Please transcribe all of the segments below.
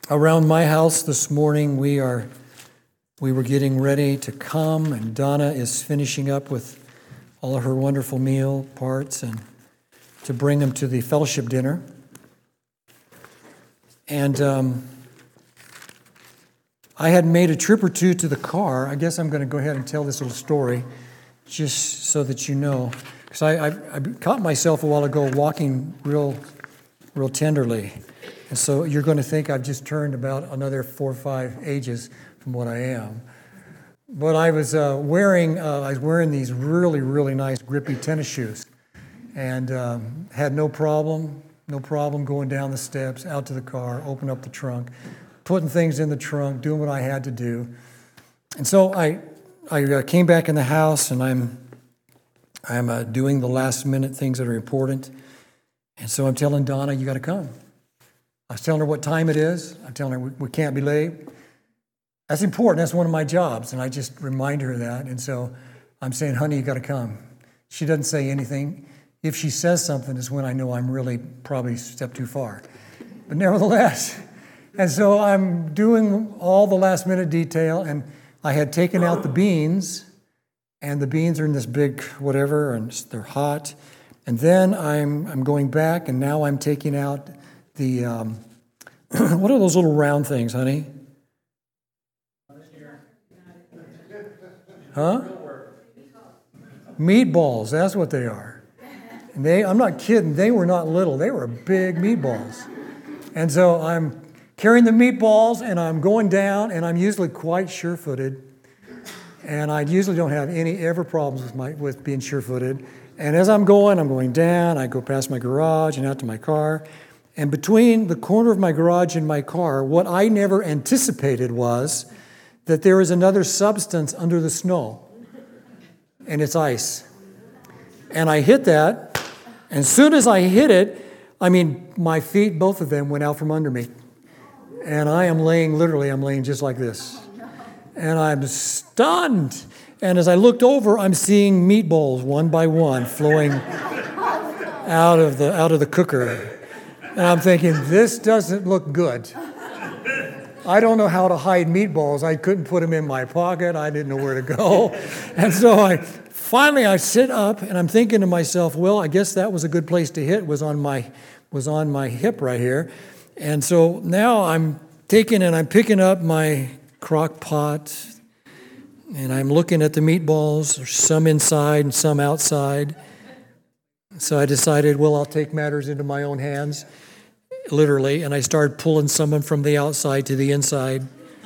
Around my house this morning, we were getting ready to come, and Donna is finishing up with all of her wonderful meal parts and to bring them to the fellowship dinner. And I had made a trip or two to the car. I guess I'm going to go ahead and tell this little story just so that you know. Because I caught myself a while ago walking real tenderly. And so you're going to think I've just turned about another 4 or 5 ages from what I am. But I was wearing these really nice grippy tennis shoes, and had no problem going down the steps, out to the car, open up the trunk, putting things in the trunk, doing what I had to do. And so I came back in the house, and I'm doing the last minute things that are important. And so I'm telling Donna, you got to come. I was telling her what time it is. I'm telling her we can't be late. That's important. That's one of my jobs. And I just remind her of that. And so I'm saying, honey, you got to come. She doesn't say anything. If she says something, it's when I know I'm really probably a step too far. But nevertheless, and so I'm doing all the last minute detail. And I had taken out the beans. And the beans are in this big whatever, and they're hot. And then I'm going back, and now I'm taking out the, what are those little round things, honey? Huh? Meatballs, that's what they are. And I'm not kidding, they were not little, they were big meatballs. And so I'm carrying the meatballs, and I'm going down, and I'm usually quite sure-footed. And I usually don't have any ever problems with being sure-footed. And as I'm going down, I go past my garage and out to my car. And between the corner of my garage and my car, what I never anticipated was that there is another substance under the snow. And it's ice. And I hit that. And as soon as I hit it, my feet, both of them, went out from under me. And I'm laying just like this. And I'm stunned. And as I looked over, I'm seeing meatballs one by one flowing out of the cooker. And I'm thinking, this doesn't look good. I don't know how to hide meatballs. I couldn't put them in my pocket. I didn't know where to go. And so I sit up, and I'm thinking to myself, well, I guess that was a good place to hit, was on my hip right here. And so now I'm picking up my crock pot, and I'm looking at the meatballs. There's some inside and some outside. So I decided, well, I'll take matters into my own hands, literally, and I started pulling some from the outside to the inside.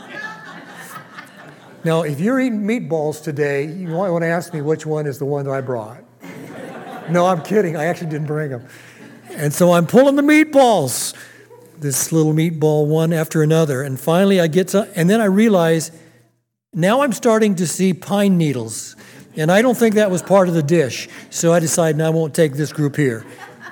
Now, if you're eating meatballs today, you might want to ask me which one is the one that I brought. No, I'm kidding. I actually didn't bring them. And so I'm pulling the meatballs, this little meatball one after another, and finally and then I realize now I'm starting to see pine needles, and I don't think that was part of the dish, so I decided I won't take this group here.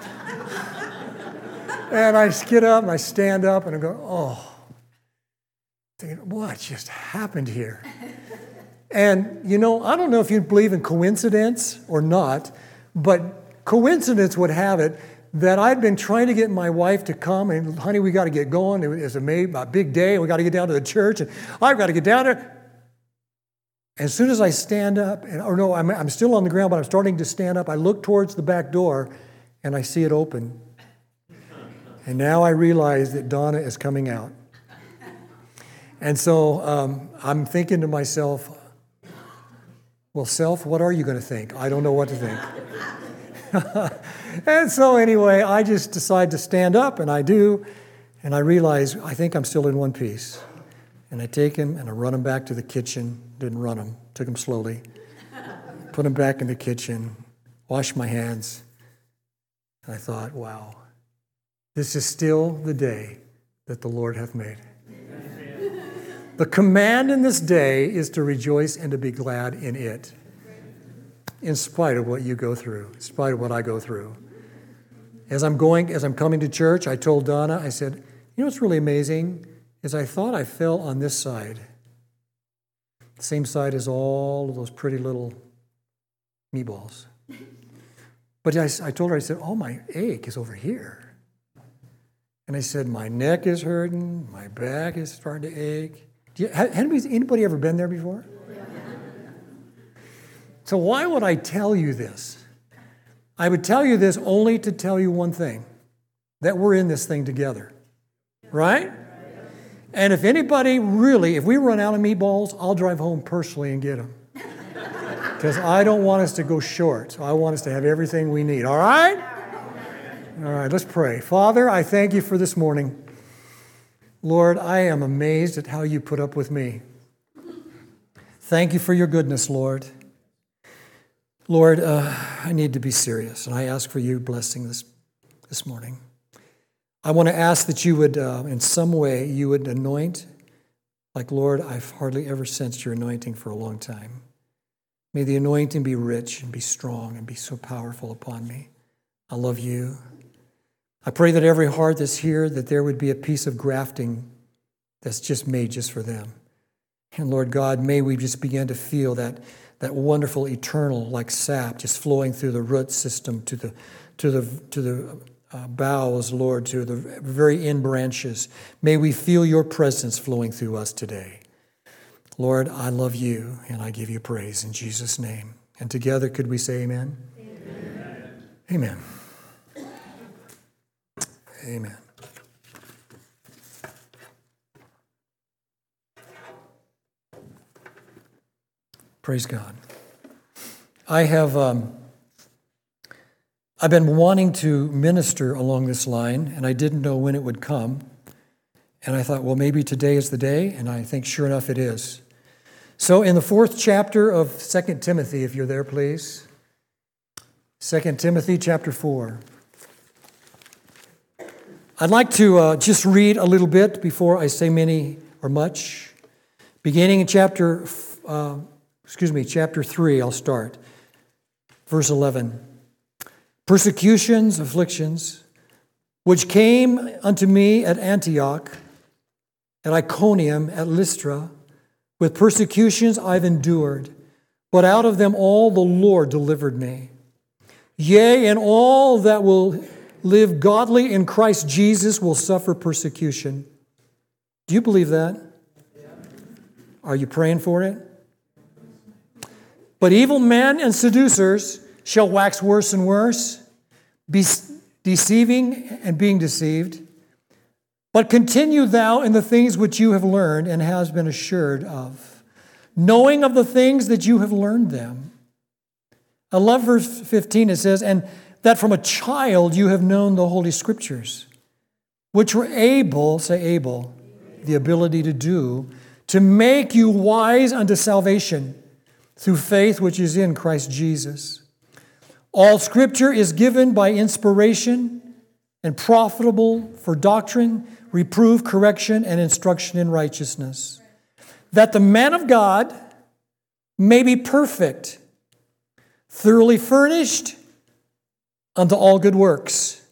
And I get up, and I stand up, and I go, thinking, what just happened here? And, I don't know if you believe in coincidence or not, but coincidence would have it that I'd been trying to get my wife to come, and honey, we got to get going. It's a big day, and we got to get down to the church, and I've got to get down there. As soon as I stand up, I'm still on the ground, but I'm starting to stand up. I look towards the back door, and I see it open. And now I realize that Donna is coming out. And so I'm thinking to myself, well, self, what are you going to think? I don't know what to think. And so anyway, I just decide to stand up, and I do, and I realize I think I'm still in one piece. And I take him, and I run him back to the kitchen. Didn't run him, took him slowly. Put him back in the kitchen, washed my hands. And I thought, wow, this is still the day that the Lord hath made. The command in this day is to rejoice and to be glad in it, in spite of what you go through, in spite of what I go through. As I'm coming to church, I told Donna, I said, what's really amazing is I thought I fell on this side, the same side as all of those pretty little meatballs. But I told her, I said, my ache is over here. And I said, my neck is hurting, my back is starting to ache. Anybody ever been there before? So why would I tell you this? I would tell you this only to tell you one thing, that we're in this thing together, right? And if anybody really, if we run out of meatballs, I'll drive home personally and get them. Because I don't want us to go short. So I want us to have everything we need, all right? All right, let's pray. Father, I thank you for this morning. Lord, I am amazed at how you put up with me. Thank you for your goodness, Lord. Lord, I need to be serious, and I ask for your blessing this morning. I want to ask that you would, in some way, you would anoint, like, Lord, I've hardly ever sensed your anointing for a long time. May the anointing be rich and be strong and be so powerful upon me. I love you. I pray that every heart that's here, that there would be a piece of grafting that's just made just for them. And Lord God, may we just begin to feel that wonderful eternal, like sap, just flowing through the root system to the boughs, Lord, to the very end branches. May we feel your presence flowing through us today. Lord, I love you, and I give you praise in Jesus' name. And together, could we say amen? Amen. Amen. Amen. Praise God. I've been wanting to minister along this line, and I didn't know when it would come. And I thought, well, maybe today is the day, and I think sure enough it is. So in the 4th chapter of 2 Timothy, if you're there, please. 2 Timothy chapter 4. I'd like to just read a little bit before I say many or much. Beginning in chapter 3, I'll start. Verse 11. Persecutions, afflictions, which came unto me at Antioch, at Iconium, at Lystra, with persecutions I've endured, but out of them all the Lord delivered me. Yea, and all that will live godly in Christ Jesus will suffer persecution. Do you believe that? Are you praying for it? But evil men and seducers shall wax worse and worse, be deceiving and being deceived. But continue thou in the things which you have learned and has been assured of, knowing of the things that you have learned them. I love verse 15. It says, and that from a child you have known the Holy Scriptures, which were able, say able, the ability to do, to make you wise unto salvation through faith which is in Christ Jesus. All Scripture is given by inspiration and profitable for doctrine, reproof, correction, and instruction in righteousness, that the man of God may be perfect, thoroughly furnished unto all good works.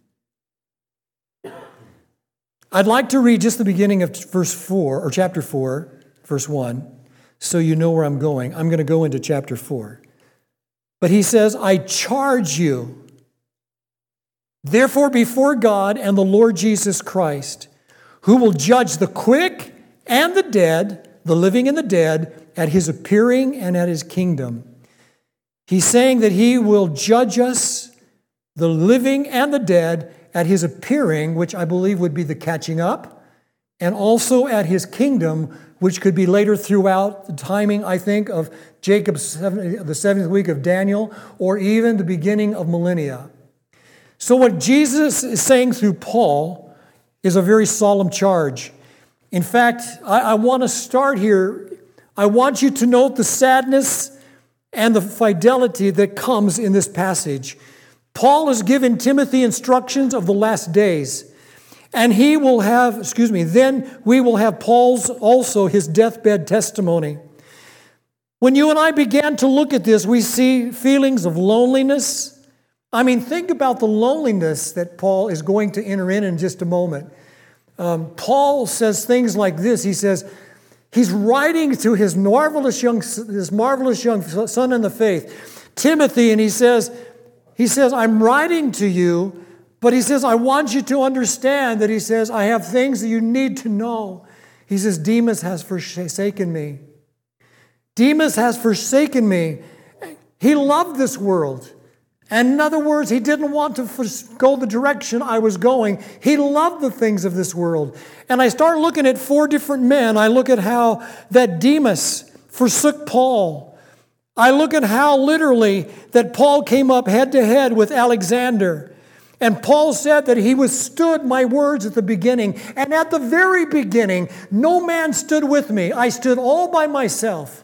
I'd like to read just the beginning of verse 4, or chapter 4, verse 1, so you know where I'm going. I'm going to go into chapter 4. But he says, I charge you, therefore before God and the Lord Jesus Christ, who will judge the quick and the dead, the living and the dead, at his appearing and at his kingdom. He's saying that he will judge us, the living and the dead, at his appearing, which I believe would be the catching up, and also at his kingdom, which could be later throughout the timing, I think, of Jacob's the 7th week of Daniel, or even the beginning of millennia. So what Jesus is saying through Paul is a very solemn charge. In fact, I want to start here. I want you to note the sadness and the fidelity that comes in this passage. Paul has given Timothy instructions of the last days. And he will have, then we will have Paul's also his deathbed testimony. When you and I began to look at this, we see feelings of loneliness. I mean, think about the loneliness that Paul is going to enter in just a moment. Paul says things like this. He says, he's writing to his marvelous young son in the faith, Timothy, and he says, I'm writing to you, But he says, I want you to understand that he says, I have things that you need to know. He says, Demas has forsaken me. Demas has forsaken me. He loved this world. And in other words, he didn't want to go the direction I was going. He loved the things of this world. And I start looking at 4 different men. I look at how that Demas forsook Paul. I look at how literally that Paul came up head to head with Alexander. And Paul said that he withstood my words at the beginning. And at the very beginning, no man stood with me. I stood all by myself.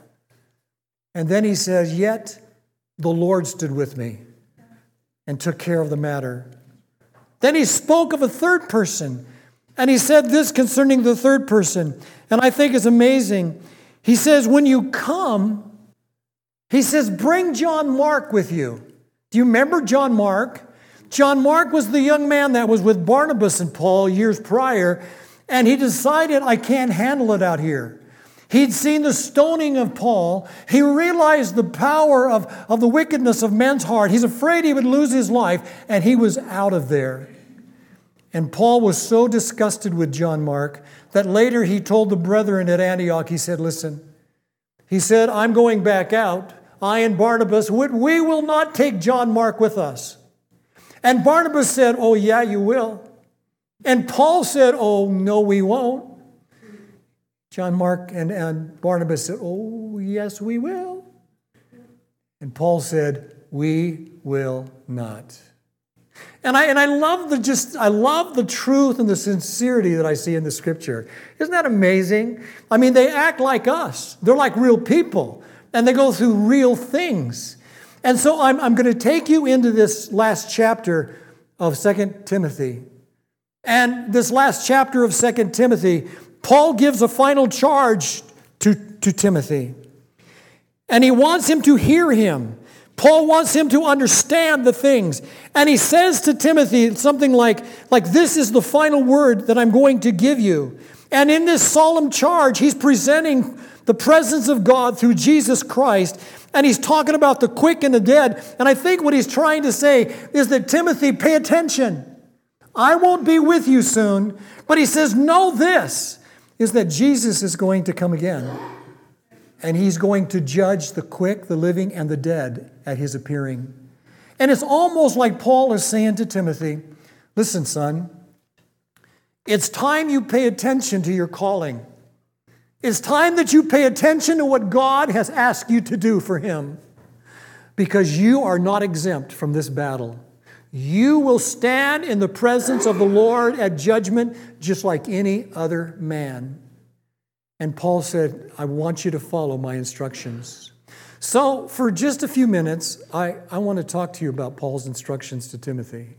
And then he says, yet the Lord stood with me and took care of the matter. Then he spoke of a third person. And he said this concerning the third person. And I think it's amazing. He says, when you come, he says, bring John Mark with you. Do you remember John Mark? John Mark was the young man that was with Barnabas and Paul years prior, and he decided, I can't handle it out here. He'd seen the stoning of Paul. He realized the power of the wickedness of men's heart. He's afraid he would lose his life, and he was out of there. And Paul was so disgusted with John Mark that later he told the brethren at Antioch, he said, listen, he said, I'm going back out. I and Barnabas, we will not take John Mark with us. And Barnabas said, oh, yeah, you will. And Paul said, oh, no, we won't. John Mark and Barnabas said, oh, yes, we will. And Paul said, we will not. And I love the truth and the sincerity that I see in the Scripture. Isn't that amazing? I mean, they act like us. They're like real people. And they go through real things. And so I'm going to take you into this last chapter of 2 Timothy. And this last chapter of 2 Timothy, Paul gives a final charge to Timothy. And he wants him to hear him. Paul wants him to understand the things. And he says to Timothy something like this is the final word that I'm going to give you. And in this solemn charge, he's presenting the presence of God through Jesus Christ. And he's talking about the quick and the dead. And I think what he's trying to say is that, Timothy, pay attention. I won't be with you soon. But he says, know this, is that Jesus is going to come again. And he's going to judge the quick, the living, and the dead at his appearing. And it's almost like Paul is saying to Timothy, listen, son, it's time you pay attention to your calling. It's time that you pay attention to what God has asked you to do for him, because you are not exempt from this battle. You will stand in the presence of the Lord at judgment just like any other man. And Paul said, I want you to follow my instructions. So for just a few minutes, I want to talk to you about Paul's instructions to Timothy.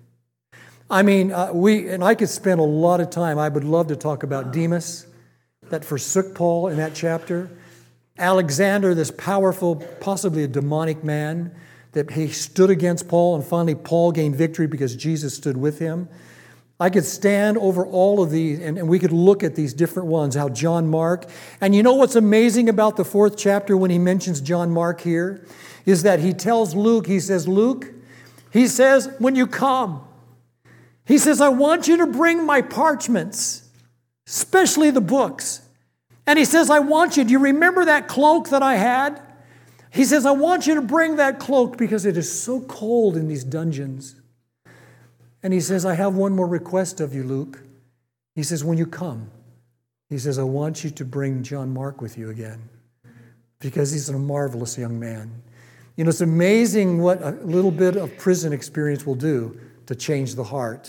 I mean, I could spend a lot of time. I would love to talk about Demas, that forsook Paul in that chapter. Alexander, this powerful, possibly a demonic man, that he stood against Paul, and finally Paul gained victory because Jesus stood with him. I could stand over all of these, and we could look at these different ones, how John Mark. And you know what's amazing about the 4th chapter when he mentions John Mark here? Is that he tells Luke, he says, Luke, he says, when you come, he says, I want you to bring my parchments, especially the books. And he says, I want you, do you remember that cloak that I had? He says, I want you to bring that cloak because it is so cold in these dungeons. And he says, I have one more request of you, Luke. He says, when you come, he says, I want you to bring John Mark with you again because he's a marvelous young man. You know, it's amazing what a little bit of prison experience will do to change the heart.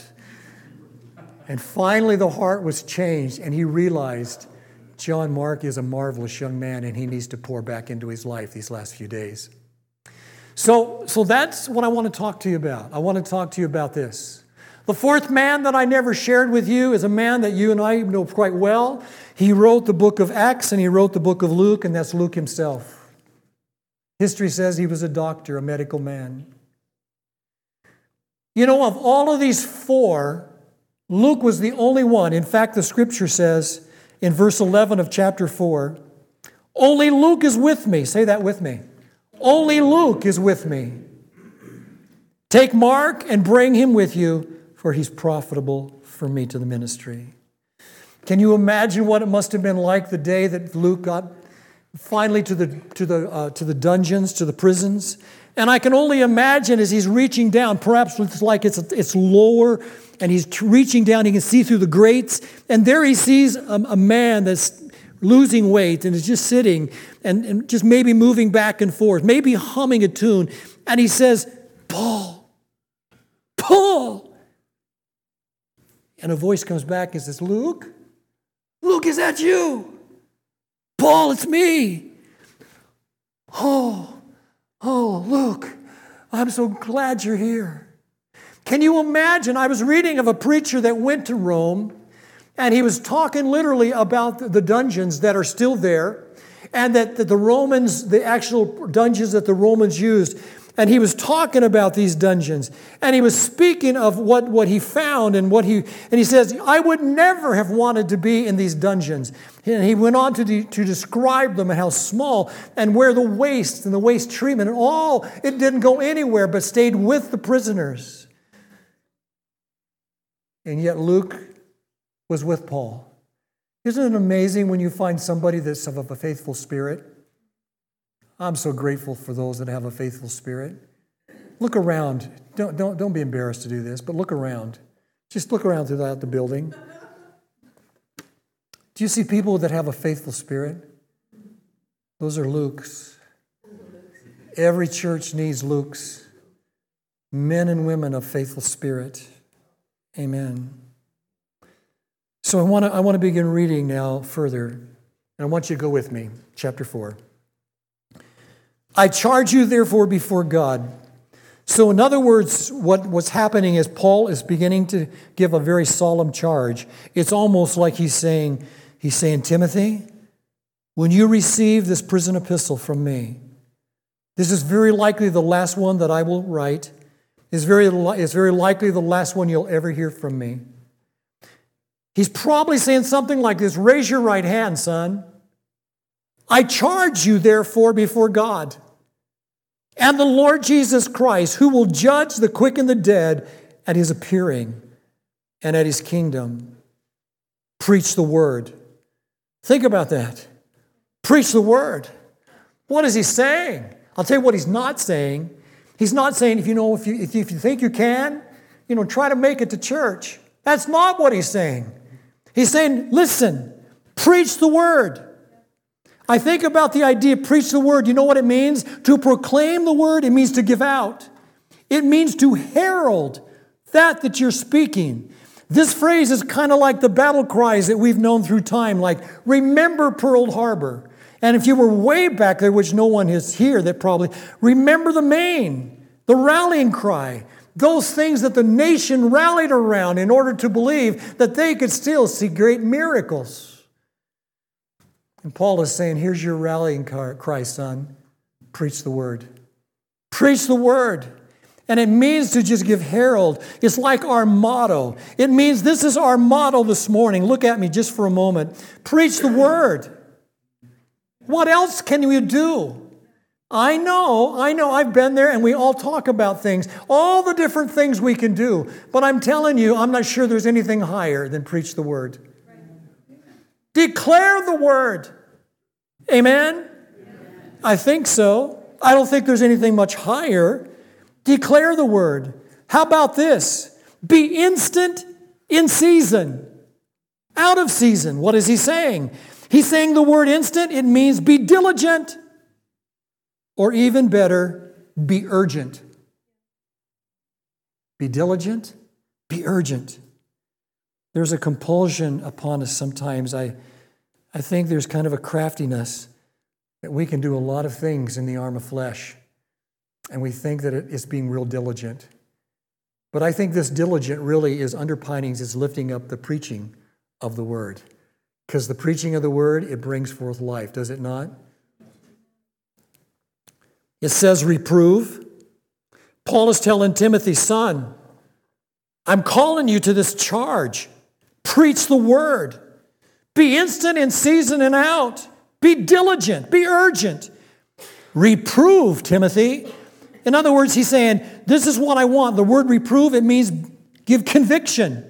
And finally, the heart was changed, and he realized John Mark is a marvelous young man, and he needs to pour back into his life these last few days. So that's what I want to talk to you about. I want to talk to you about this. The 4th man that I never shared with you is a man that you and I know quite well. He wrote the book of Acts, and he wrote the book of Luke, and that's Luke himself. History says he was a doctor, a medical man. You know, of all of these 4, Luke was the only one. In fact, the scripture says in verse 11 of chapter 4, only Luke is with me. Say that with me. Only Luke is with me. Take Mark and bring him with you, for he's profitable for me to the ministry. Can you imagine what it must have been like the day that Luke got finally to the dungeons, to the prisons? And I can only imagine as he's reaching down, perhaps it's like it's lower, and he's reaching down, he can see through the grates, and there he sees a man that's losing weight and is just sitting and just maybe moving back and forth, maybe humming a tune, and he says, Paul, Paul. And a voice comes back and says, Luke, is that you? Paul, it's me. Oh, Luke, I'm so glad you're here. Can you imagine? I was reading of a preacher that went to Rome, and he was talking literally about the dungeons that are still there, and that the Romans, the actual dungeons that the Romans used, and he was talking about these dungeons, and he was speaking of what he found and he says, I would never have wanted to be in these dungeons. And he went on to describe them and how small, and where the waste and the waste treatment and all, it didn't go anywhere but stayed with the prisoners. And yet Luke was with Paul. Isn't it amazing when you find somebody that's of a faithful spirit? I'm so grateful for those that have a faithful spirit. Look around. Don't be embarrassed to do this, but look around. Just look around throughout the building. Do you see people that have a faithful spirit? Those are Luke's. Every church needs Luke's. Men and women of faithful spirit. Amen. So I want to begin reading now further, and I want you to go with me. Chapter 4. I charge you, therefore, before God. So in other words, what's happening is Paul is beginning to give a very solemn charge. It's almost like he's saying, Timothy, when you receive this prison epistle from me, this is very likely the last one that I will write. It's very likely the last one you'll ever hear from me. He's probably saying something like this, raise your right hand, son. I charge you, therefore, before God and the Lord Jesus Christ, who will judge the quick and the dead at his appearing and at his kingdom. Preach the word. Think about that. Preach the word. What is he saying? I'll tell you what he's not saying. He's not saying, if you think you can, try to make it to church. That's not what he's saying. He's saying, listen, preach the word. I think about the idea, preach the word. You know what it means? To proclaim the word, it means to give out. It means to herald that you're speaking. This phrase is kind of like the battle cries that we've known through time, like, remember Pearl Harbor. And if you were way back there, which no one is here that probably, remember the Maine, the rallying cry. Those things that the nation rallied around in order to believe that they could still see great miracles. And Paul is saying, here's your rallying cry, son. Preach the word. Preach the word. And it means to just give herald. It's like our motto. It means this is our motto this morning. Look at me just for a moment. Preach the word. What else can we do? I know, I've been there, and we all talk about things, all the different things we can do. But I'm telling you, I'm not sure there's anything higher than preach the word. Declare the word. Amen? I think so. I don't think there's anything much higher. Declare the word. How about this? Be instant in season. Out of season. What is he saying? He's saying the word instant, it means be diligent. Or even better, be urgent. Be diligent, be urgent. There's a compulsion upon us sometimes. I think there's kind of a craftiness that we can do a lot of things in the arm of flesh. And we think that it's being real diligent. But I think this diligent really is underpinnings, is lifting up the preaching of the word. Because the preaching of the word, it brings forth life, does it not? It says reprove. Paul is telling Timothy, son, I'm calling you to this charge. Preach the word. Be instant in season and out. Be diligent. Be urgent. Reprove, Timothy. In other words, he's saying, this is what I want. The word reprove, it means give conviction.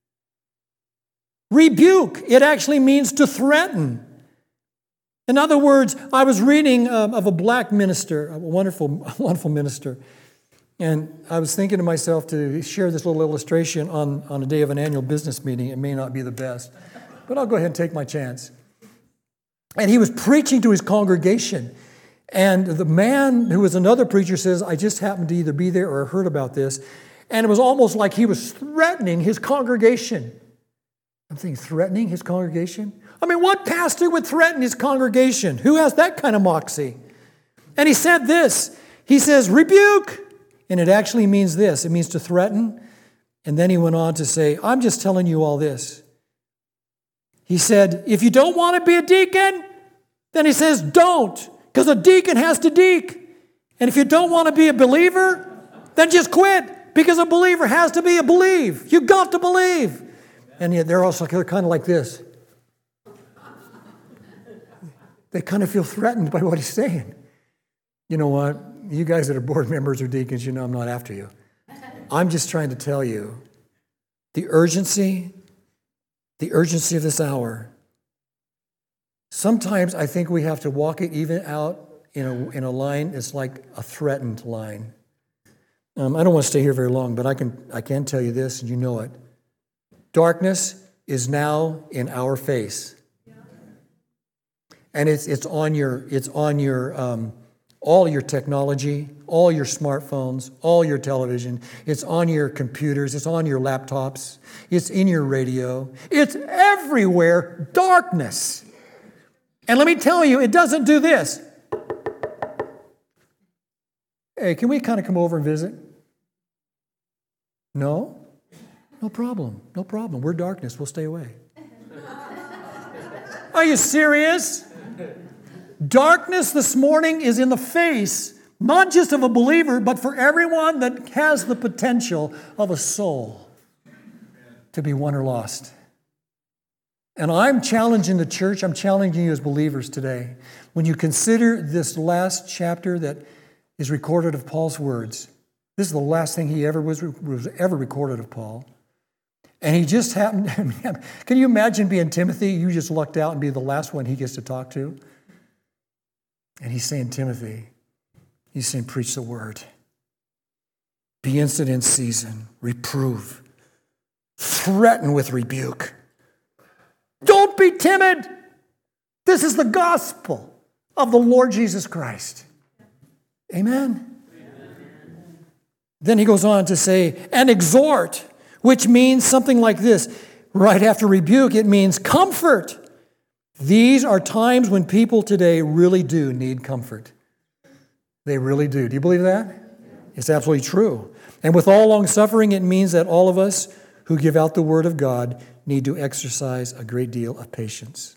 Rebuke, it actually means to threaten. In other words, I was reading of a black minister, a wonderful minister, and I was thinking to myself to share this little illustration on a day of an annual business meeting. It may not be the best, but I'll go ahead and take my chance. And he was preaching to his congregation. And the man who was another preacher says, I just happened to either be there or heard about this. And it was almost like he was threatening his congregation. I'm thinking, threatening his congregation? I mean, what pastor would threaten his congregation? Who has that kind of moxie? And he said this. He says, rebuke. And it actually means this. It means to threaten. And then he went on to say, I'm just telling you all this. He said, if you don't want to be a deacon, then he says, don't. Because a deacon has to deek. And if you don't want to be a believer, then just quit. Because a believer has to be a believe. You got to believe. And yet they're kind of like this. They kind of feel threatened by what he's saying. You know what? You guys that are board members or deacons, you know I'm not after you. I'm just trying to tell you the urgency of this hour. Sometimes I think we have to walk it even out in a line that's like a threatened line. I don't want to stay here very long, but I can tell you this, and you know it. Darkness is now in our face. And it's on your all your technology, all your smartphones, all your television. It's on your computers. It's on your laptops. It's in your radio. It's everywhere. Darkness. And let me tell you, it doesn't do this. Hey, can we kind of come over and visit? No? No problem. No problem. We're darkness. We'll stay away. Are you serious? Darkness this morning is in the face, not just of a believer, but for everyone that has the potential of a soul to be won or lost. And I'm challenging the church, I'm challenging you as believers today. When you consider this last chapter that is recorded of Paul's words, this is the last thing he ever was ever recorded of Paul. And he just happened, can you imagine being Timothy? You just lucked out and be the last one he gets to talk to. And he's saying, Timothy, he's saying, preach the word. Be instant in season. Reprove. Threaten with rebuke. Don't be timid. This is the gospel of the Lord Jesus Christ. Amen. Amen. Then he goes on to say, and exhort, which means something like this. Right after rebuke, it means comfort. These are times when people today really do need comfort. They really do. Do you believe that? It's absolutely true. And with all long suffering, it means that all of us who give out the word of God need to exercise a great deal of patience.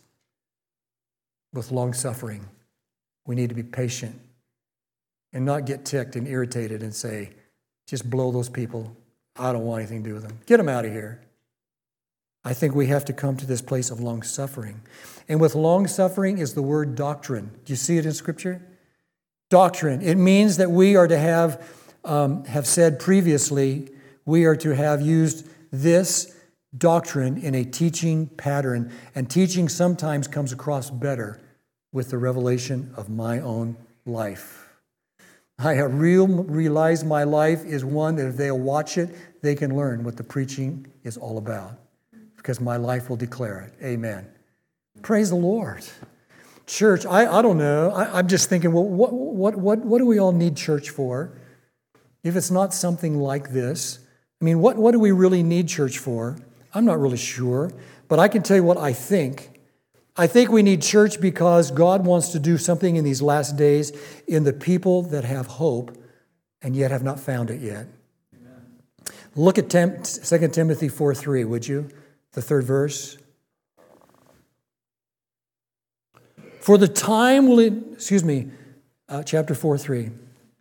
With long suffering, we need to be patient and not get ticked and irritated and say, just blow those people. I don't want anything to do with them. Get them out of here. I think we have to come to this place of long suffering. And with long suffering is the word doctrine. Do you see it in Scripture? Doctrine. It means that we are to have said previously, we are to have used this doctrine in a teaching pattern. And teaching sometimes comes across better with the revelation of my own life. I have realized my life is one that if they'll watch it, they can learn what the preaching is all about. Because my life will declare it. Amen. Praise the Lord. Church, I don't know. I'm just thinking, well, what do we all need church for? If it's not something like this, I mean, what do we really need church for? I'm not really sure, but I can tell you what I think. I think we need church because God wants to do something in these last days in the people that have hope and yet have not found it yet. Amen. Look at 2 Timothy 4:3, would you? The third verse. For the time will, chapter 4:3.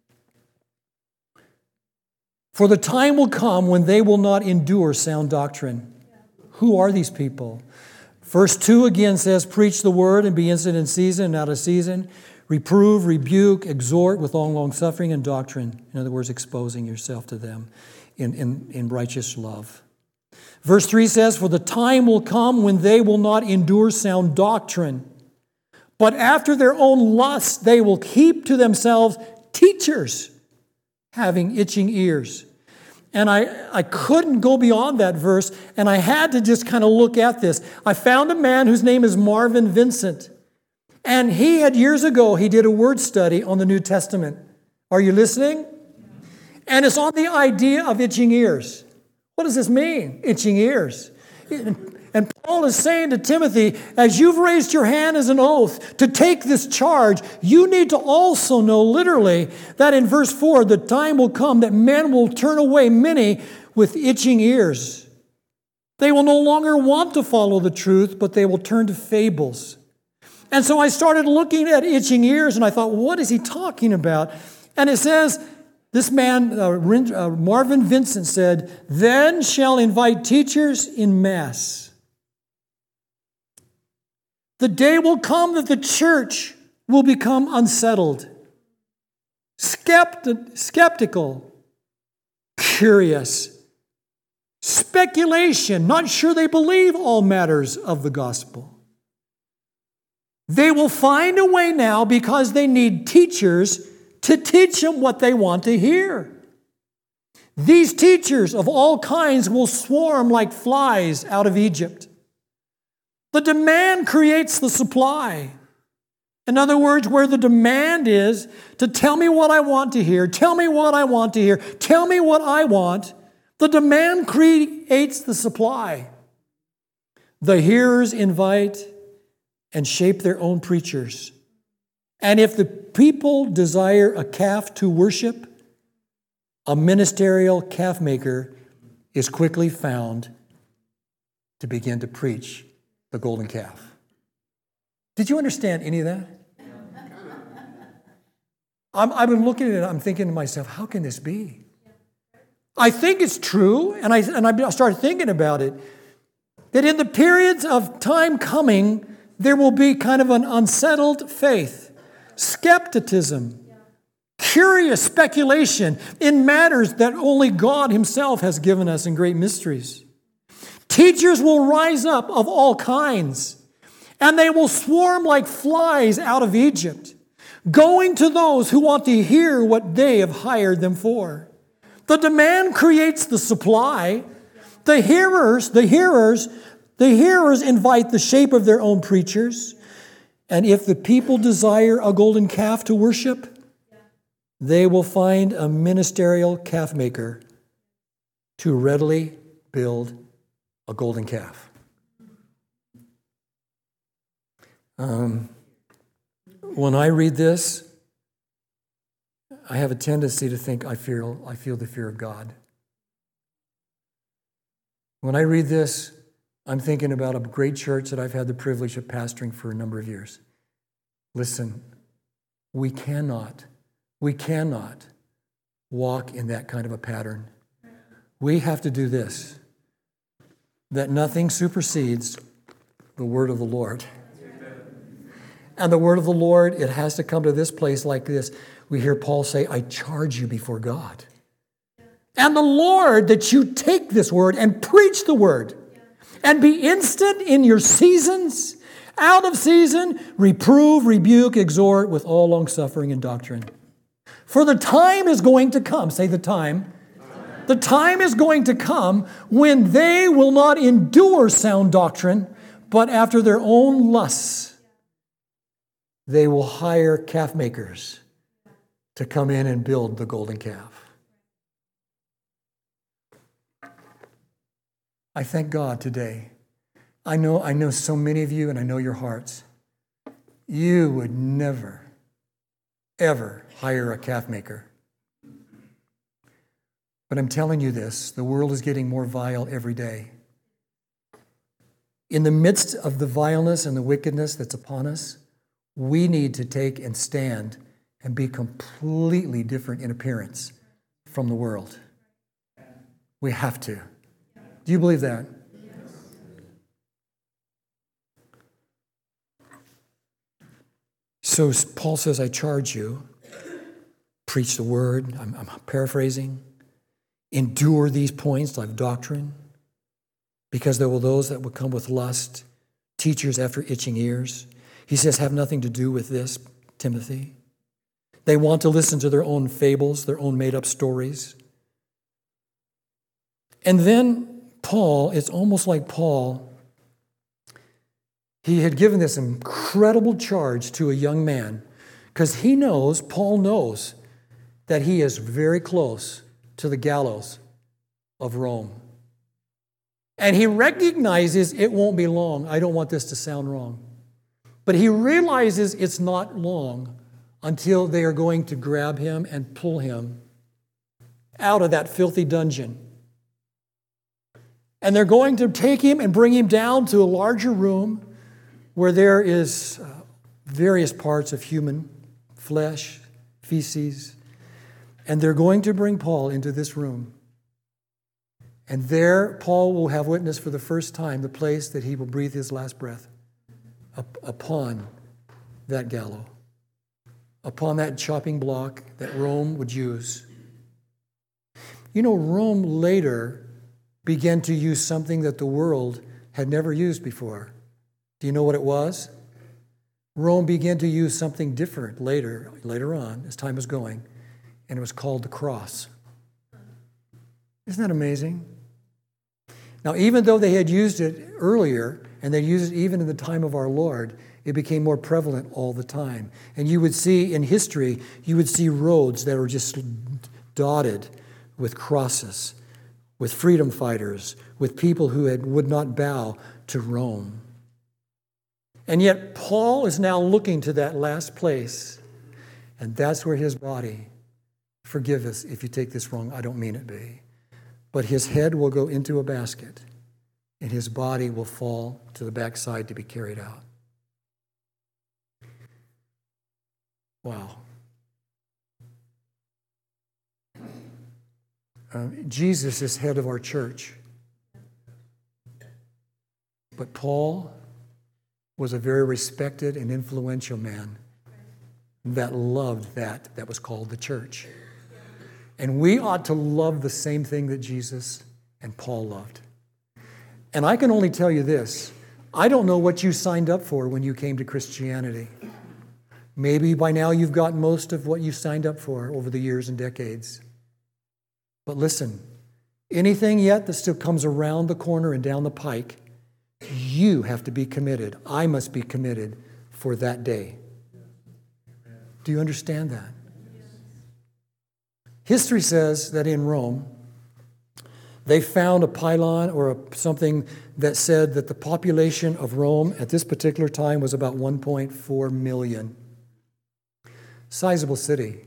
For the time will come when they will not endure sound doctrine. Who are these people? Verse 2 again says, preach the word and be instant in season and out of season. Reprove, rebuke, exhort with all long suffering and doctrine. In other words, exposing yourself to them in righteous love. Verse 3 says, "For the time will come when they will not endure sound doctrine, but after their own lusts they will heap to themselves teachers having itching ears." And I couldn't go beyond that verse, and I had to just kind of look at this. I found a man whose name is Marvin Vincent, and he had years ago, he did a word study on the New Testament. Are you listening? And it's on the idea of itching ears. What does this mean, itching ears? And Paul is saying to Timothy, as you've raised your hand as an oath to take this charge, you need to also know literally that in verse 4, the time will come that men will turn away many with itching ears. They will no longer want to follow the truth, but they will turn to fables. And so I started looking at itching ears, and I thought, what is he talking about? And it says, this man, Marvin Vincent said, "Then shall invite teachers in mass. The day will come that the church will become unsettled, skeptical, curious, speculation, not sure they believe all matters of the gospel. They will find a way now because they need teachers to teach them what they want to hear. These teachers of all kinds will swarm like flies out of Egypt. The demand creates the supply. In other words, where the demand is to tell me what I want to hear, tell me what I want to hear, tell me what I want, the demand creates the supply. The hearers invite and shape their own preachers. And if the people desire a calf to worship, a ministerial calf maker is quickly found to begin to preach the golden calf. Did you understand any of that? I've been looking at it, I'm thinking to myself, how can this be? I think it's true, and I started thinking about it, that in the periods of time coming, there will be kind of an unsettled faith, skepticism, curious speculation in matters that only God Himself has given us in great mysteries. Teachers will rise up of all kinds, and they will swarm like flies out of Egypt, going to those who want to hear what they have hired them for. The demand creates the supply. The hearers invite the shape of their own preachers. And if the people desire a golden calf to worship, they will find a ministerial calf maker to readily build a golden calf. When I read this, I have a tendency to think I feel the fear of God. When I read this, I'm thinking about a great church that I've had the privilege of pastoring for a number of years. Listen, we cannot walk in that kind of a pattern. We have to do this, that nothing supersedes the word of the Lord. And the word of the Lord, it has to come to this place like this. We hear Paul say, I charge you before God. And the Lord, that you take this word and preach the word. And be instant in your seasons, out of season, reprove, rebuke, exhort with all longsuffering and doctrine. For the time is going to come, say the time. The time is going to come when they will not endure sound doctrine, but after their own lusts, they will hire calf makers to come in and build the golden calf. I thank God today. I know so many of you, and I know your hearts. You would never, ever hire a calf maker. But I'm telling you this, the world is getting more vile every day. In the midst of the vileness and the wickedness that's upon us, we need to take and stand and be completely different in appearance from the world. We have to. Do you believe that? Yes. So Paul says, I charge you, preach the word. I'm paraphrasing. endure these points like doctrine, because there were those that would come with lust, teachers after itching ears. He says, have nothing to do with this, Timothy. They want to listen to their own fables, their own made-up stories. And then Paul, it's almost like Paul, he had given this incredible charge to a young man because Paul knows that he is very close to the gallows of Rome. And he recognizes it won't be long. I don't want this to sound wrong. But he realizes it's not long until they are going to grab him and pull him out of that filthy dungeon. And they're going to take him and bring him down to a larger room where there is various parts of human flesh, feces. And they're going to bring Paul into this room. And there, Paul will have witnessed for the first time the place that he will breathe his last breath upon that gallows, upon that chopping block that Rome would use. You know, Rome later began to use something that the world had never used before. Do you know what it was? Rome began to use something different later on as time was going, and it was called the cross. Isn't that amazing? Now, even though they had used it earlier, and they used it even in the time of our Lord, it became more prevalent all the time. And you would see in history, you would see roads that were just dotted with crosses, with freedom fighters, with people who would not bow to Rome. And yet Paul is now looking to that last place, and that's where his body, forgive us if you take this wrong, I don't mean it be, but his head will go into a basket, and his body will fall to the backside to be carried out. Wow. Jesus is head of our church. But Paul was a very respected and influential man that loved that was called the church. And we ought to love the same thing that Jesus and Paul loved. And I can only tell you this. I don't know what you signed up for when you came to Christianity. Maybe by now you've gotten most of what you signed up for over the years and decades. But listen, anything yet that still comes around the corner and down the pike, you have to be committed. I must be committed for that day. Do you understand that? History says that in Rome, they found a pylon or something that said that the population of Rome at this particular time was about 1.4 million. Sizable city.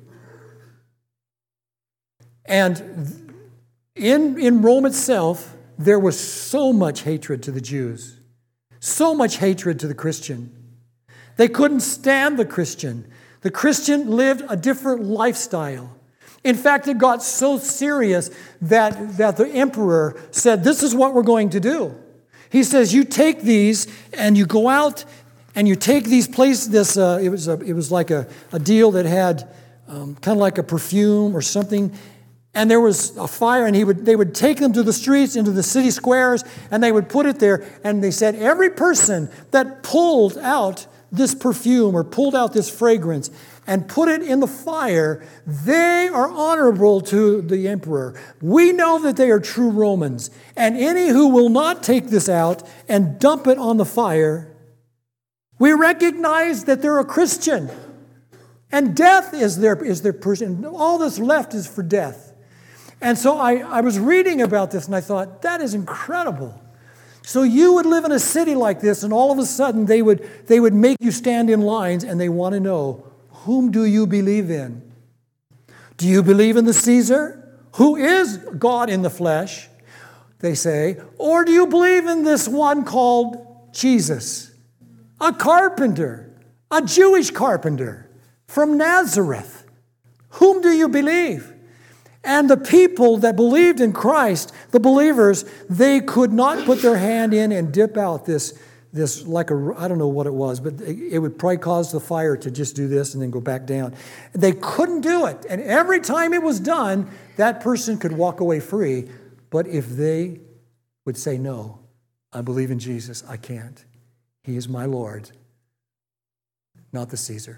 And in Rome itself, there was so much hatred to the Jews, so much hatred to the Christian. They couldn't stand the Christian. The Christian lived a different lifestyle. In fact, it got so serious that the emperor said, this is what we're going to do. He says, you take these and you go out and you take these places. It was like a deal that had kind of like a perfume or something. And there was a fire, and they would take them to the streets, into the city squares, and they would put it there. And they said, every person that pulled out this perfume or pulled out this fragrance and put it in the fire, they are honorable to the emperor. We know that they are true Romans. And any who will not take this out and dump it on the fire, we recognize that they're a Christian. And death is their person. All that's left is for death. And so I was reading about this, and I thought, that is incredible. So you would live in a city like this, and all of a sudden they would make you stand in lines, and they want to know, whom do you believe in? Do you believe in the Caesar, who is God in the flesh, they say, or do you believe in this one called Jesus, a carpenter, a Jewish carpenter from Nazareth? Whom do you believe? And the people that believed in Christ, the believers, they could not put their hand in and dip out this like I don't know what it was, but it would probably cause the fire to just do this and then go back down. They couldn't do it. And every time it was done, that person could walk away free, but if they would say, no, I believe in Jesus, I can't. He is my Lord, not the Caesar.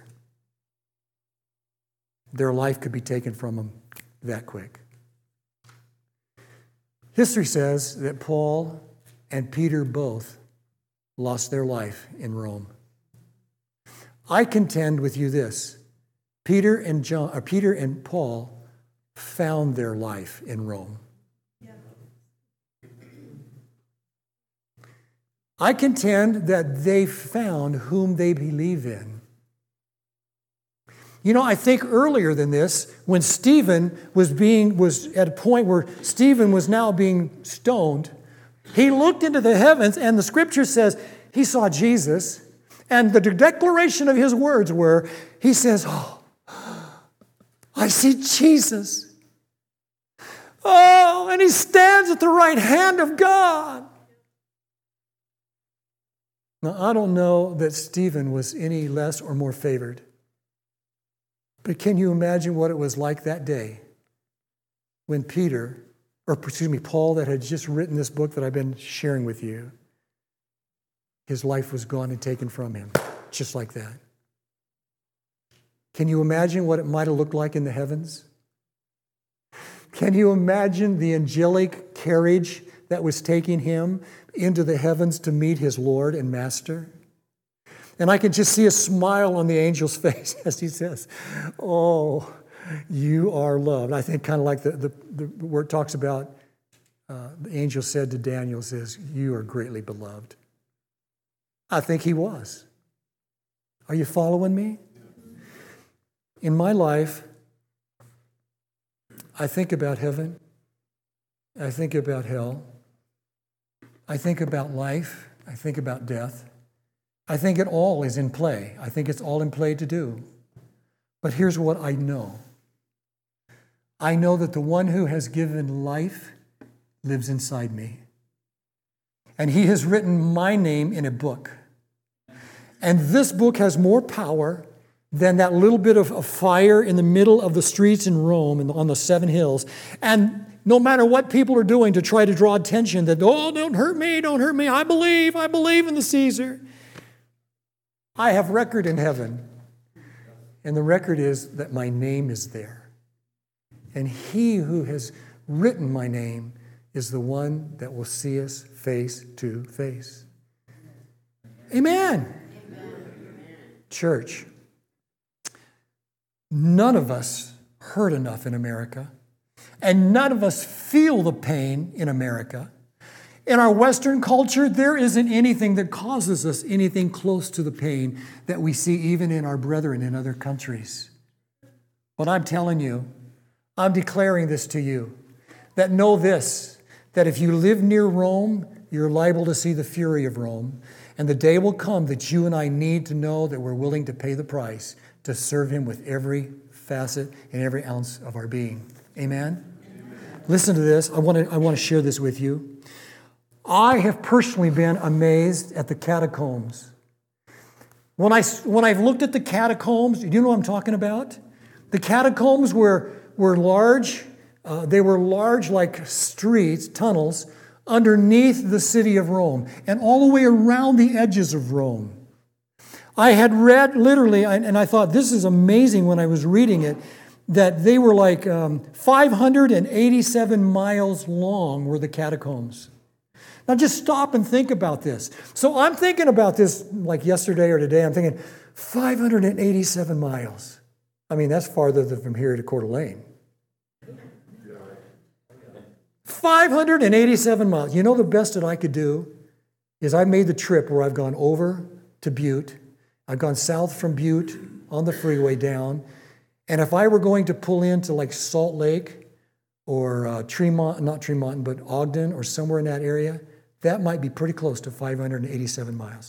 Their life could be taken from them that quick. History says that Paul and Peter both lost their life in Rome. I contend with you this. Peter and Paul found their life in Rome. I contend that they found whom they believe in. You know, I think earlier than this, when Stephen was at a point where Stephen was now being stoned, he looked into the heavens, and the scripture says he saw Jesus, and the declaration of his words were, he says, oh, I see Jesus. Oh, and he stands at the right hand of God. Now, I don't know that Stephen was any less or more favored. But can you imagine what it was like that day when Paul, that had just written this book that I've been sharing with you, his life was gone and taken from him, just like that. Can you imagine what it might have looked like in the heavens? Can you imagine the angelic carriage that was taking him into the heavens to meet his Lord and Master? And I can just see a smile on the angel's face as he says, oh, you are loved. I think kind of like the where it talks about, the angel said to Daniel, says, you are greatly beloved. I think he was. Are you following me? In my life, I think about heaven. I think about hell. I think about life. I think about death. I think it all is in play. I think it's all in play to do. But here's what I know. I know that the one who has given life lives inside me. And he has written my name in a book. And this book has more power than that little bit of fire in the middle of the streets in Rome and on the 7 hills. And no matter what people are doing to try to draw attention that, oh, don't hurt me, I believe in the Caesar. I have record in heaven, and the record is that my name is there. And he who has written my name is the one that will see us face to face. Amen. Church, none of us hurt enough in America, and none of us feel the pain in America. In our Western culture, there isn't anything that causes us anything close to the pain that we see even in our brethren in other countries. But I'm telling you, I'm declaring this to you, that know this, that if you live near Rome, you're liable to see the fury of Rome. And the day will come that you and I need to know that we're willing to pay the price to serve him with every facet and every ounce of our being. Amen? Listen to this. I want to share this with you. I have personally been amazed at the catacombs. When I've looked at the catacombs, do you know what I'm talking about? The catacombs were large. They were large like streets, tunnels, underneath the city of Rome and all the way around the edges of Rome. I had read literally, and I thought this is amazing when I was reading it, that they were like 587 miles long were the catacombs. Now just stop and think about this. So I'm thinking about this like yesterday or today. I'm thinking 587 miles. I mean, that's farther than from here to Coeur d'Alene. 587 miles. You know, the best that I could do is I made the trip where I've gone over to Butte. I've gone south from Butte on the freeway down. And if I were going to pull into like Salt Lake or Tremont, not Tremont, but Ogden or somewhere in that area, that might be pretty close to 587 miles.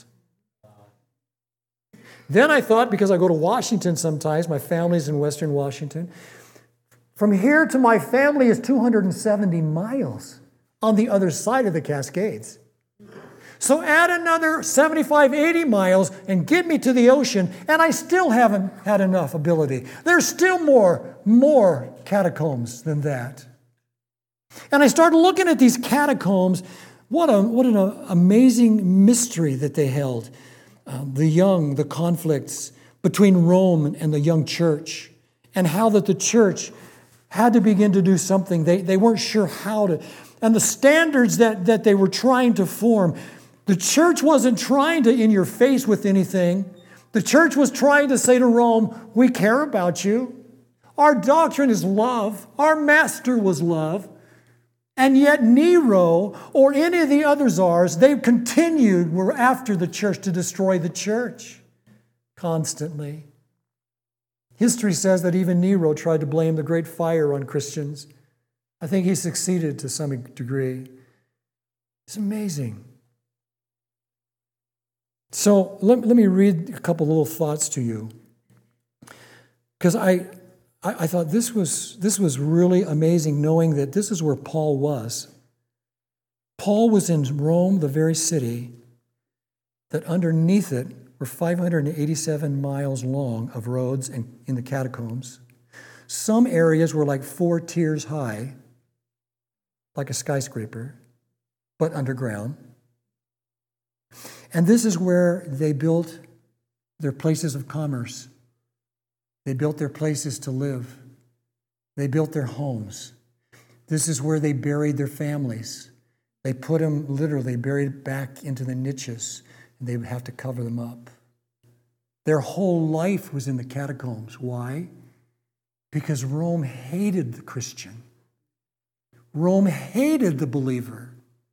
Then I thought, because I go to Washington sometimes, my family's in Western Washington, from here to my family is 270 miles on the other side of the Cascades. So add another 75, 80 miles and get me to the ocean, and I still haven't had enough ability. There's still more catacombs than that. And I started looking at these catacombs. What an amazing mystery that they held. The conflicts between Rome and the young church, and how that the church had to begin to do something. They weren't sure how to. And the standards that they were trying to form. The church wasn't trying to in your face with anything. The church was trying to say to Rome, we care about you. Our doctrine is love. Our master was love. And yet Nero or any of the other czars, they were after the church to destroy the church constantly. History says that even Nero tried to blame the Great Fire on Christians. I think he succeeded to some degree. It's amazing. So let me read a couple little thoughts to you, because I thought this was really amazing, knowing that this is where Paul was. Paul was in Rome, the very city that underneath it were 587 miles long of roads and in the catacombs. Some areas were like 4 tiers high, like a skyscraper, but underground. And this is where they built their places of commerce. They built their places to live. They built their homes. This is where they buried their families. They put them literally buried back into the niches, and they would have to cover them up. Their whole life was in the catacombs. Why? Because Rome hated the Christian. Rome hated the believer.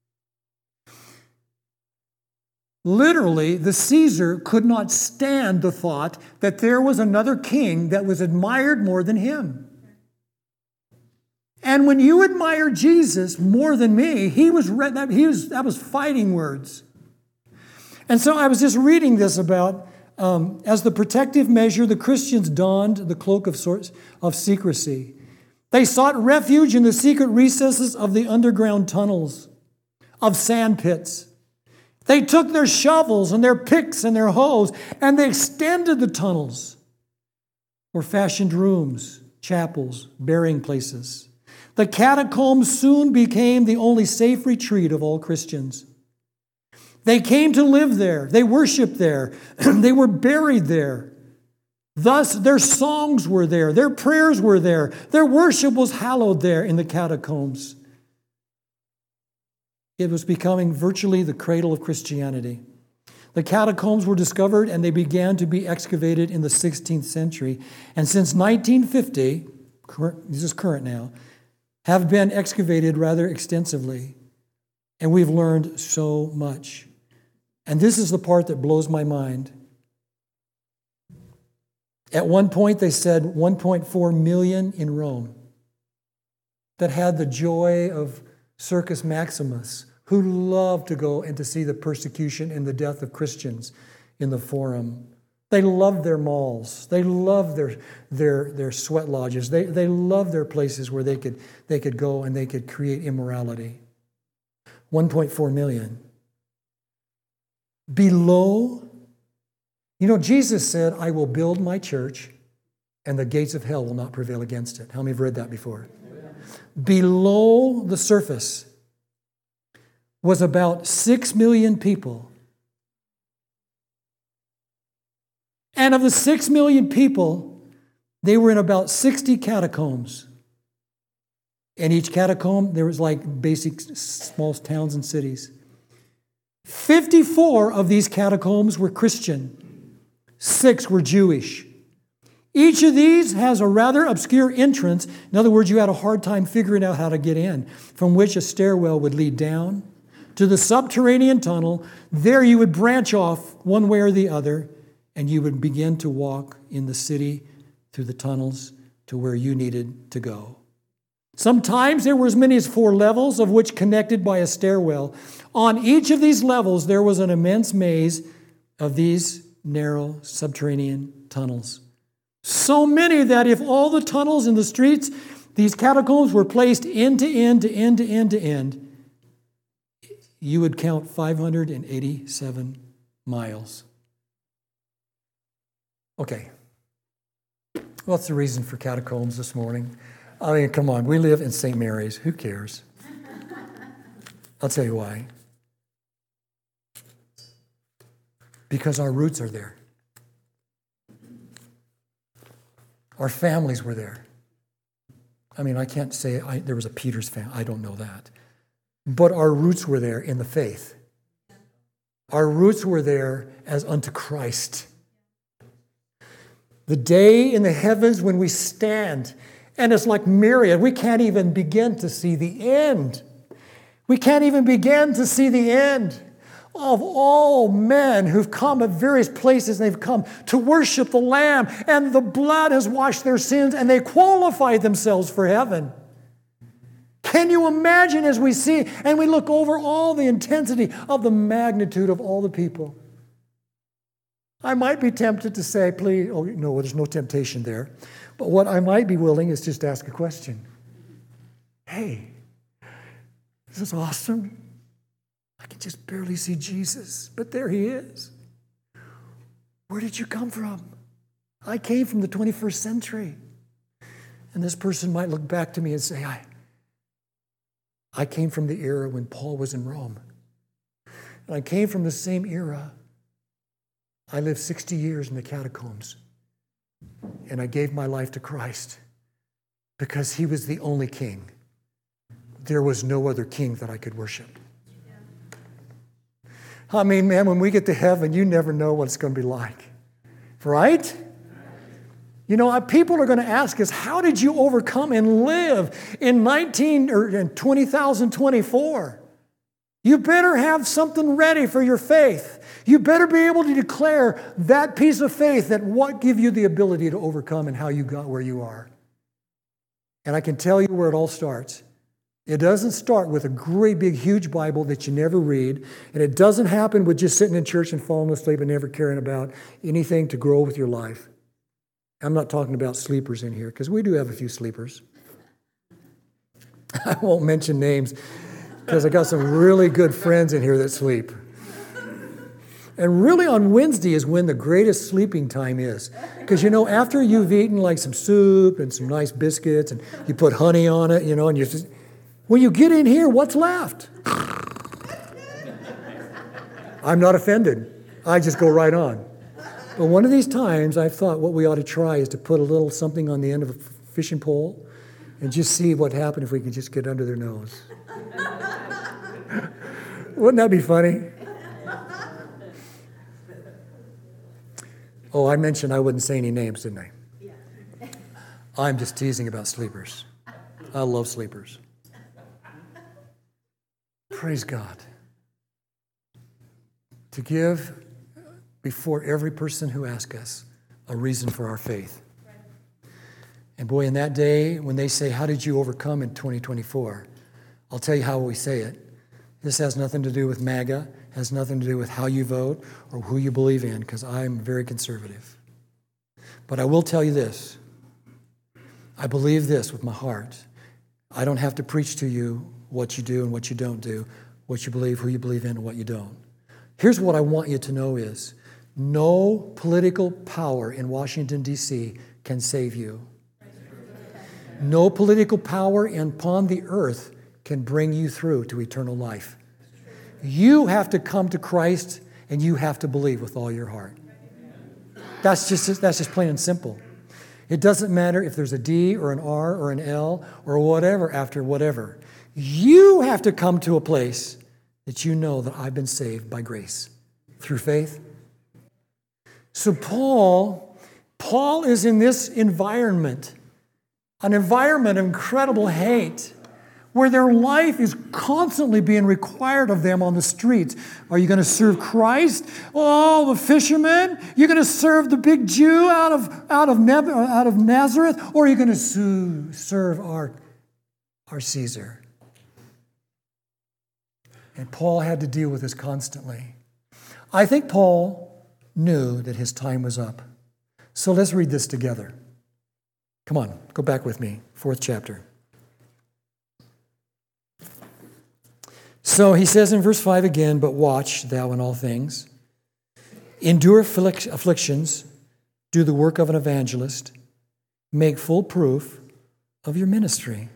Literally, the Caesar could not stand the thought that there was another king that was admired more than him. And when you admire Jesus more than me, that was fighting words. And so I was just reading this about, as the protective measure, the Christians donned the cloak of secrecy. They sought refuge in the secret recesses of the underground tunnels, of sand pits. They took their shovels and their picks and their hoes, and they extended the tunnels, or fashioned rooms, chapels, burying places. The catacombs soon became the only safe retreat of all Christians. They came to live there. They worshiped there. They were buried there. Thus, their songs were there. Their prayers were there. Their worship was hallowed there in the catacombs. It was becoming virtually the cradle of Christianity. The catacombs were discovered and they began to be excavated in the 16th century. And since 1950, this is current now, have been excavated rather extensively. And we've learned so much. And this is the part that blows my mind. At one point, they said 1.4 million in Rome that had the joy of Circus Maximus, who loved to go and to see the persecution and the death of Christians in the Forum. They loved their malls. They loved their sweat lodges. They loved their places where they could go and they could create immorality. 1.4 million. Below, Jesus said, I will build my church and the gates of hell will not prevail against it. How many have read that before? Below the surface was about 6 million people. And of the 6 million people, they were in about 60 catacombs. In each catacomb, there was like basic small towns and cities. 54 of these catacombs were Christian. 6 were Jewish. Each of these has a rather obscure entrance. In other words, you had a hard time figuring out how to get in, from which a stairwell would lead down to the subterranean tunnel. There you would branch off one way or the other, and you would begin to walk in the city through the tunnels to where you needed to go. Sometimes there were as many as 4 levels, of which connected by a stairwell. On each of these levels, there was an immense maze of these narrow subterranean tunnels. So many that if all the tunnels in the streets, these catacombs were placed end to end to end to end to end, you would count 587 miles. Okay. What's the reason for catacombs this morning? I mean, come on, we live in St. Mary's. Who cares? I'll tell you why. Because our roots are there. Our families were there. I mean, I can't say there was a Peters family. I don't know that. But our roots were there in the faith. Our roots were there as unto Christ. The day in the heavens when we stand, and it's like myriad, we can't even begin to see the end. We can't even begin to see the end of all men who've come at various places. They've come to worship the Lamb, and the blood has washed their sins, and they qualified themselves for heaven. Can you imagine as we see and we look over all the intensity of the magnitude of all the people? I might be tempted to say, please, oh no, there's no temptation there. But what I might be willing is just ask a question. Hey, this is awesome. I can just barely see Jesus, but there he is. Where did you come from? I came from the 21st century. And this person might look back to me and say, I came from the era when Paul was in Rome. And I came from the same era. I lived 60 years in the catacombs. And I gave my life to Christ because he was the only king. There was no other king that I could worship. I mean, man, when we get to heaven, you never know what it's going to be like. Right? You know, people are going to ask us, how did you overcome and live in 20,024? You better have something ready for your faith. You better be able to declare that piece of faith, that what give you the ability to overcome and how you got where you are. And I can tell you where it all starts. It doesn't start with a great big huge Bible that you never read, and it doesn't happen with just sitting in church and falling asleep and never caring about anything to grow with your life. I'm not talking about sleepers in here, because we do have a few sleepers. I won't mention names, because I got some really good friends in here that sleep. And really on Wednesday is when the greatest sleeping time is. Because, you know, after you've eaten like some soup and some nice biscuits, and you put honey on it, you know, and you just, when you get in here, what's left? I'm not offended. I just go right on. But one of these times, I've thought what we ought to try is to put a little something on the end of a fishing pole and just see what happened if we could just get under their nose. Wouldn't that be funny? Oh, I mentioned I wouldn't say any names, didn't I? Yeah. I'm just teasing about sleepers. I love sleepers. Praise God. To give before every person who asks us a reason for our faith. And boy, in that day, when they say, how did you overcome in 2024? I'll tell you how we say it. This has nothing to do with MAGA, has nothing to do with how you vote or who you believe in, because I'm very conservative. But I will tell you this. I believe this with my heart. I don't have to preach to you what you do and what you don't do, what you believe, who you believe in, and what you don't. Here's what I want you to know is, no political power in Washington, D.C. can save you. No political power upon the earth can bring you through to eternal life. You have to come to Christ, and you have to believe with all your heart. That's just plain and simple. It doesn't matter if there's a D or an R or an L or whatever after whatever. You have to come to a place that you know that I've been saved by grace through faith. So Paul is in this environment, an environment of incredible hate, where their life is constantly being required of them on the streets. Are you going to serve Christ? Oh, the fisherman? You're going to serve the big Jew out of Nazareth? Or are you going to serve our Caesar? And Paul had to deal with this constantly. I think Paul knew that his time was up. So let's read this together. Come on, go back with me. 4th chapter. So he says in verse 5 again, but watch thou in all things. Endure afflictions. Do the work of an evangelist. Make full proof of your ministry.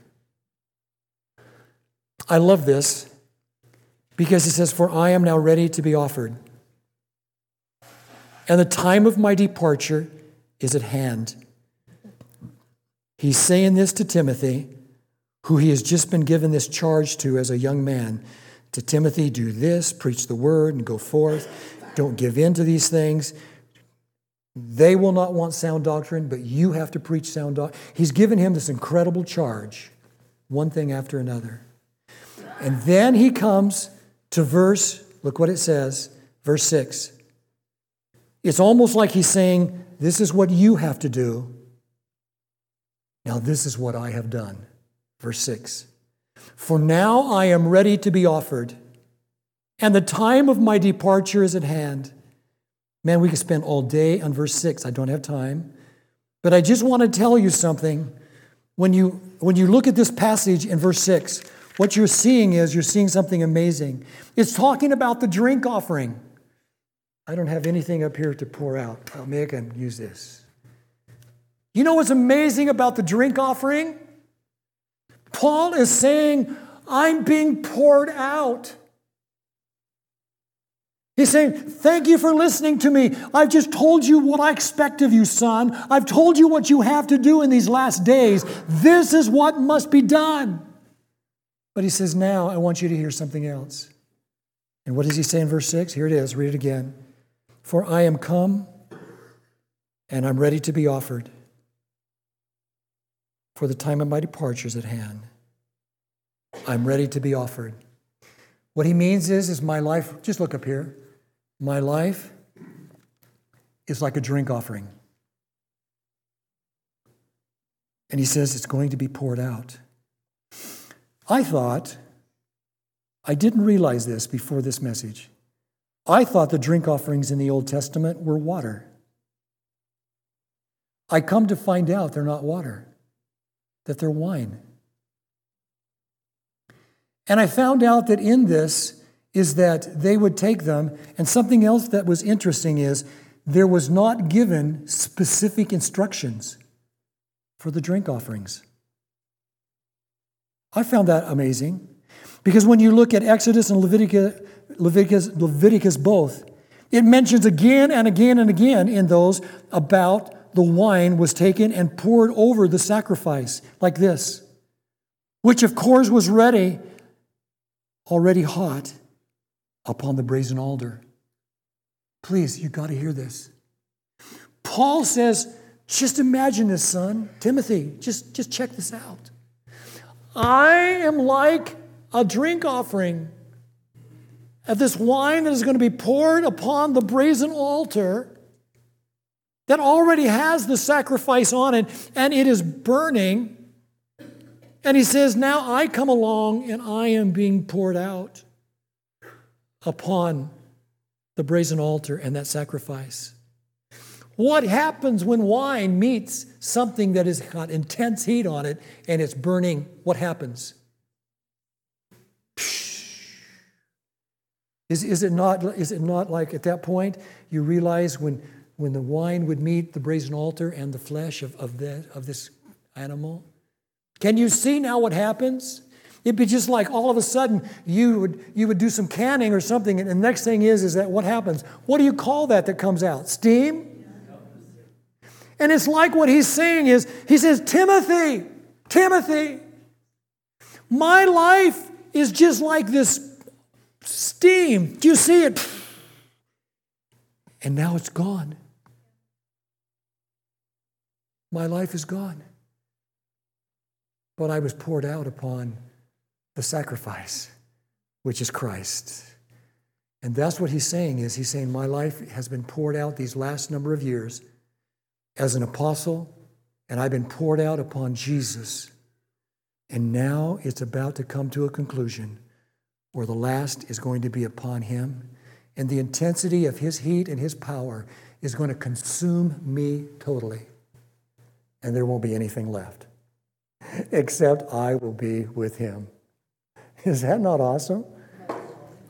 I love this because he says, for I am now ready to be offered. And the time of my departure is at hand. He's saying this to Timothy, who he has just been given this charge to as a young man. To Timothy, do this, preach the word, and go forth. Don't give in to these things. They will not want sound doctrine, but you have to preach sound doctrine. He's given him this incredible charge, one thing after another. And then he comes to look what it says, verse 6. It's almost like he's saying, this is what you have to do. Now this is what I have done. Verse 6. For now I am ready to be offered, and the time of my departure is at hand. Man, we could spend all day on verse 6. I don't have time. But I just want to tell you something. When you look at this passage in verse 6, what you're seeing something amazing. It's talking about the drink offering. I don't have anything up here to pour out. Maybe I can use this. You know what's amazing about the drink offering? Paul is saying, I'm being poured out. He's saying, thank you for listening to me. I've just told you what I expect of you, son. I've told you what you have to do in these last days. This is what must be done. But he says, now I want you to hear something else. And what does he say in verse 6? Here it is. Read it again. For I am come, and I'm ready to be offered. For the time of my departure is at hand. I'm ready to be offered. What he means is my life, just look up here. My life is like a drink offering. And he says it's going to be poured out. I didn't realize this before this message. I thought the drink offerings in the Old Testament were water. I come to find out they're not water, that they're wine. And I found out that in this is that they would take them, and something else that was interesting is there was not given specific instructions for the drink offerings. I found that amazing because when you look at Exodus and Leviticus both, it mentions again and again and again in those about the wine was taken and poured over the sacrifice like this, which of course was already hot upon the brazen altar. Please, you got to hear this. Paul says, just imagine this, son. Timothy, just check this out. I am like a drink offering of this wine that is going to be poured upon the brazen altar that already has the sacrifice on it, and it is burning. And he says, now I come along and I am being poured out upon the brazen altar and that sacrifice. What happens when wine meets something that has got intense heat on it and it's burning? What happens? Is it not like at that point you realize when the wine would meet the brazen altar and the flesh of this animal? Can you see now what happens? It'd be just like all of a sudden you would do some canning or something, and the next thing is that what happens? What do you call that comes out? Steam? And it's like what he's saying is, he says, Timothy, my life is just like this steam. Do you see it? And now it's gone. My life is gone. But I was poured out upon the sacrifice, which is Christ. And that's what he's saying is, he's saying my life has been poured out these last number of years as an apostle, and I've been poured out upon Jesus. And now it's about to come to a conclusion where the last is going to be upon him, and the intensity of his heat and his power is going to consume me totally. And there won't be anything left, except I will be with him. Is that not awesome?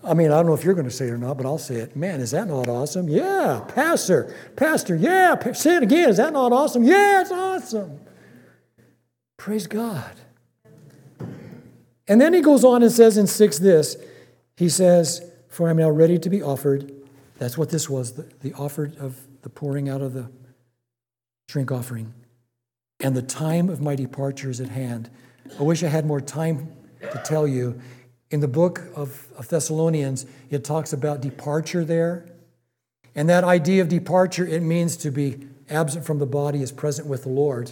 I mean, I don't know if you're going to say it or not, but I'll say it. Man, is that not awesome? Yeah, Pastor, yeah, say it again. Is that not awesome? Yeah, it's awesome. Praise God. And then he goes on and says in 6 this. He says, for I'm now ready to be offered. That's what this was, the offer of the pouring out of the drink offering. And the time of my departure is at hand. I wish I had more time to tell you. In the book of Thessalonians, it talks about departure there. And that idea of departure, it means to be absent from the body is present with the Lord.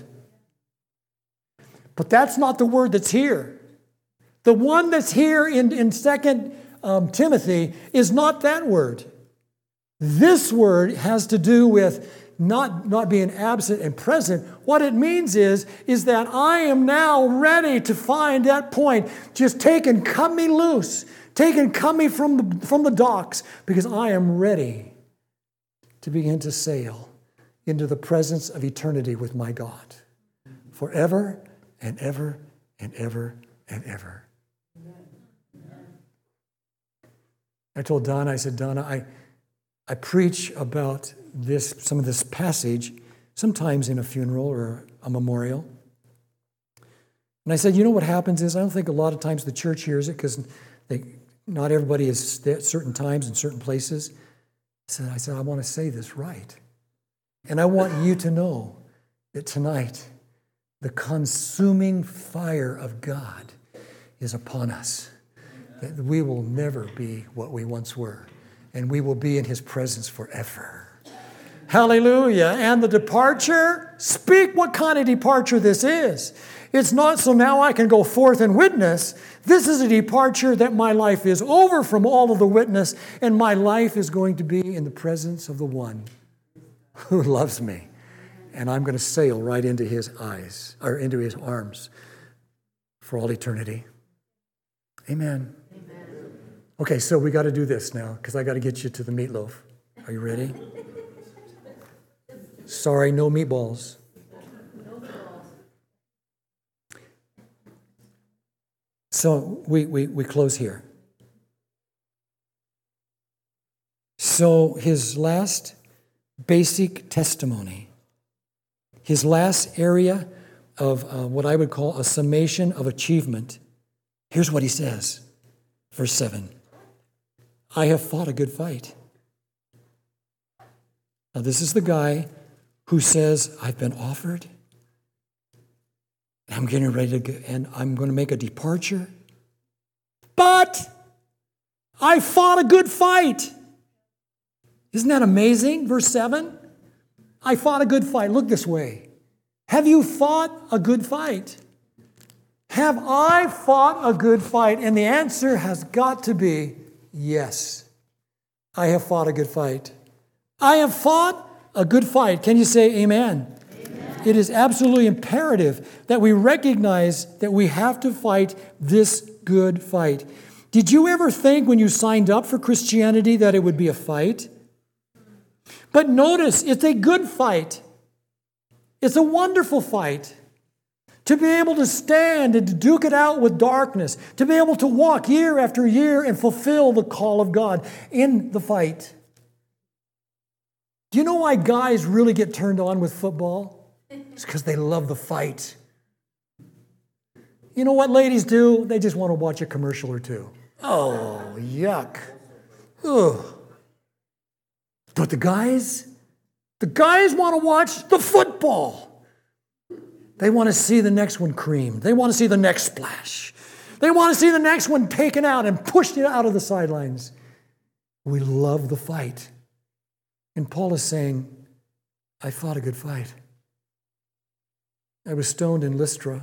But that's not the word that's here. The one that's here in 2 Timothy is not that word. This word has to do with not being absent and present. What it means is that I am now ready to find that point. Just take and cut me loose. Take and cut me from the docks, because I am ready to begin to sail into the presence of eternity with my God. Forever and ever and ever and ever. I told Donna, I said, Donna, I preach about some of this passage sometimes in a funeral or a memorial. And I said, you know what happens is I don't think a lot of times the church hears it because not everybody is at certain times in certain places. I said, I want to say this right. And I want you to know that tonight the consuming fire of God is upon us. That we will never be what we once were. And we will be in his presence forever. Hallelujah. And the departure, speak what kind of departure this is. It's not so now I can go forth and witness. This is a departure that my life is over from all of the witness, and my life is going to be in the presence of the one who loves me. And I'm going to sail right into his eyes, or into his arms for all eternity. Amen. Okay, so we got to do this now, because I got to get you to the meatloaf. Are you ready? Sorry, no meatballs. So we close here. So his last basic testimony, his last area of what I would call a summation of achievement, here's what he says, verse 7. I have fought a good fight. Now, this is the guy who says, I've been offered, and I'm getting ready to go, and I'm going to make a departure. But I fought a good fight. Isn't that amazing? Verse 7. I fought a good fight. Look this way. Have you fought a good fight? Have I fought a good fight? And the answer has got to be yes. I have fought a good fight. I have fought a good fight. Can you say amen? Amen? It is absolutely imperative that we recognize that we have to fight this good fight. Did you ever think when you signed up for Christianity that it would be a fight? But notice, it's a good fight. It's a wonderful fight. To be able to stand and to duke it out with darkness. To be able to walk year after year and fulfill the call of God in the fight. Do you know why guys really get turned on with football? It's because they love the fight. You know what ladies do? They just want to watch a commercial or two. Oh, yuck. Ugh. But the guys want to watch the football. They want to see the next one creamed. They want to see the next splash. They want to see the next one taken out and pushed out of the sidelines. We love the fight. And Paul is saying, I fought a good fight. I was stoned in Lystra.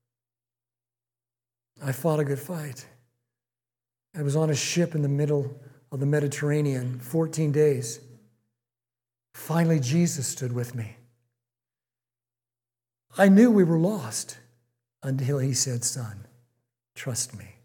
I fought a good fight. I was on a ship in the middle of the Mediterranean, 14 days. Finally, Jesus stood with me. I knew we were lost until he said, son, trust me.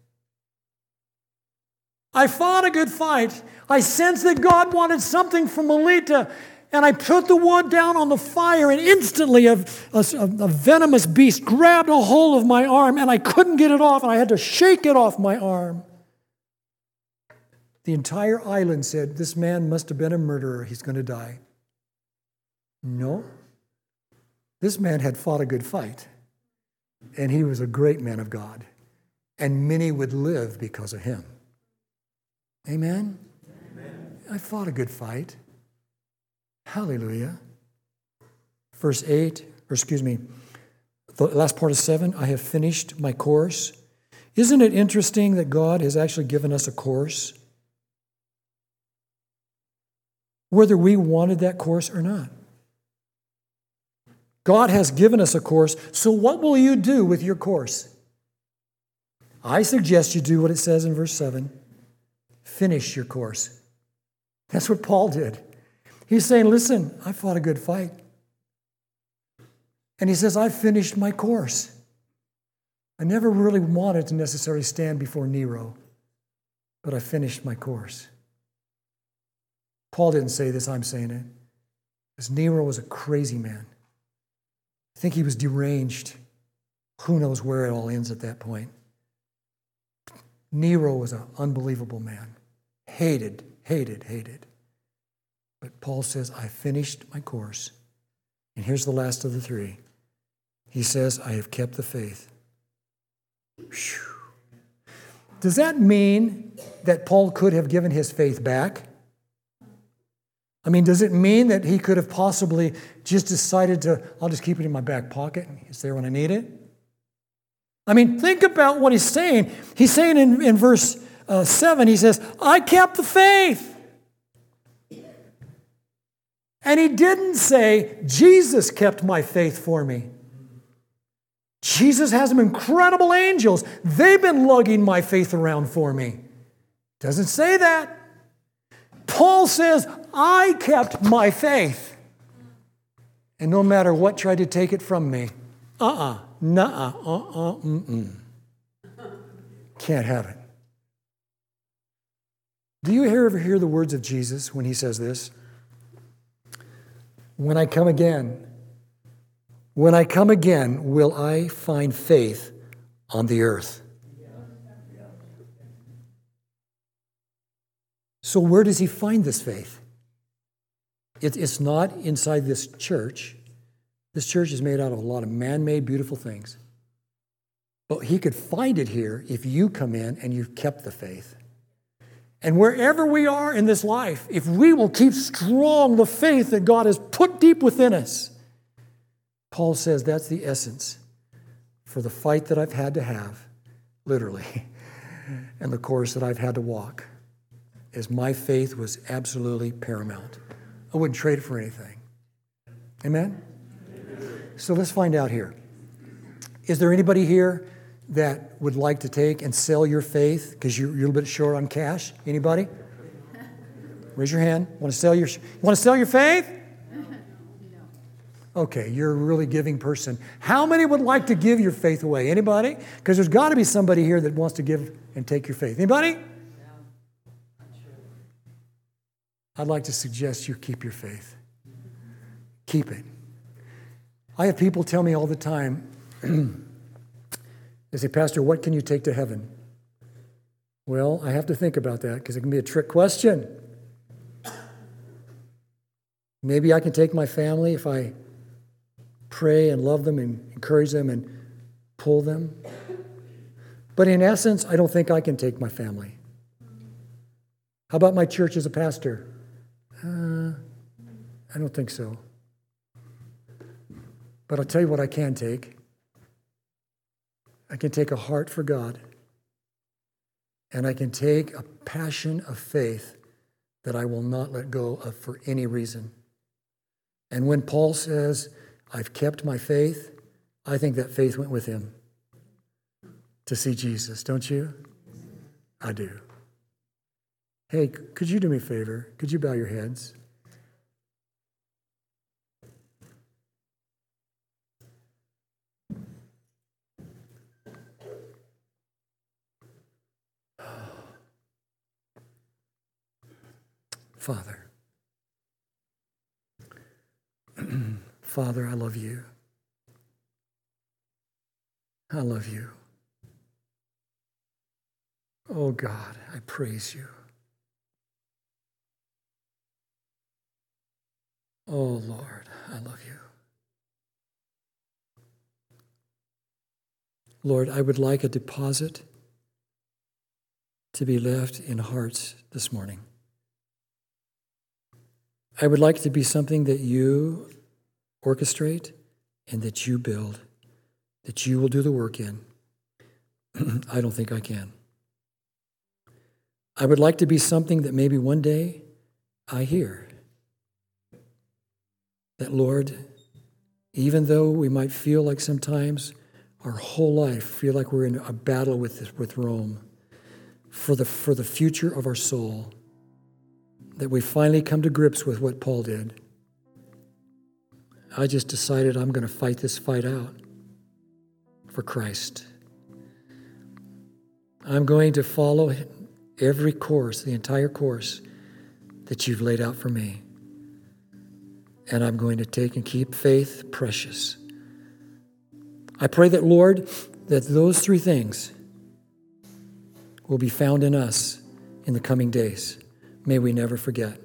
I fought a good fight. I sensed that God wanted something from Melita, and I put the wood down on the fire, and instantly a venomous beast grabbed a hold of my arm, and I couldn't get it off, and I had to shake it off my arm. The entire island said, this man must have been a murderer. He's going to die. No. This man had fought a good fight. And he was a great man of God. And many would live because of him. Amen? Amen. I fought a good fight. Hallelujah. Verse 8, the last part of 7, I have finished my course. Isn't it interesting that God has actually given us a course? Whether we wanted that course or not. God has given us a course, so what will you do with your course? I suggest you do what it says in verse 7. Finish your course. That's what Paul did. He's saying, listen, I fought a good fight. And he says, I finished my course. I never really wanted to necessarily stand before Nero, but I finished my course. Paul didn't say this, I'm saying it. Because Nero was a crazy man. I think he was deranged. Who knows where it all ends at that point. Nero was an unbelievable man. Hated. But Paul says, I finished my course. And here's the last of the three. He says, I have kept the faith. Whew. Does that mean that Paul could have given his faith back? I mean, does it mean that he could have possibly just decided I'll just keep it in my back pocket? It's there when I need it? I mean, think about what he's saying. He's saying in verse 7, he says, I kept the faith. And he didn't say, Jesus kept my faith for me. Jesus has some incredible angels. They've been lugging my faith around for me. Doesn't say that. Paul says, I kept my faith. And no matter what tried to take it from me, can't have it. Do you ever hear the words of Jesus when he says this? When I come again, will I find faith on the earth? So where does he find this faith? It's not inside this church. This church is made out of a lot of man-made, beautiful things. But he could find it here if you come in and you've kept the faith. And wherever we are in this life, if we will keep strong the faith that God has put deep within us, Paul says that's the essence for the fight that I've had to have, literally, and the course that I've had to walk, is my faith was absolutely paramount. I wouldn't trade it for anything. Amen? So let's find out here. Is there anybody here that would like to take and sell your faith because you're a little bit short on cash? Anybody? Raise your hand. Want to sell your faith? Okay, you're a really giving person. How many would like to give your faith away? Anybody? Because there's got to be somebody here that wants to give and take your faith. Anybody? I'd like to suggest you keep your faith. Keep it. I have people tell me all the time, they say, Pastor, what can you take to heaven? Well, I have to think about that because it can be a trick question. Maybe I can take my family if I pray and love them and encourage them and pull them. But in essence, I don't think I can take my family. How about my church as a pastor? I don't think so. But I'll tell you what I can take. I can take a heart for God. And I can take a passion of faith that I will not let go of for any reason. And when Paul says, I've kept my faith, I think that faith went with him to see Jesus, don't you? I do. Hey, could you do me a favor? Could you bow your heads? Father, Father, I love you. I love you. Oh God, I praise you. Oh, Lord, I love you. Lord, I would like a deposit to be left in hearts this morning. I would like it to be something that you orchestrate and that you build, that you will do the work in. I don't think I can. I would like to be something that maybe one day I hear. That, Lord, even though we might feel like sometimes our whole life feel like we're in a battle with Rome for the future of our soul, that we finally come to grips with what Paul did. I just decided I'm going to fight this fight out for Christ. I'm going to follow every course, the entire course that you've laid out for me. And I'm going to take and keep faith precious. I pray that, Lord, that those three things will be found in us in the coming days. May we never forget.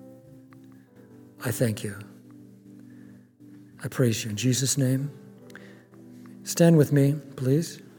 I thank you. I praise you in Jesus' name. Stand with me, please.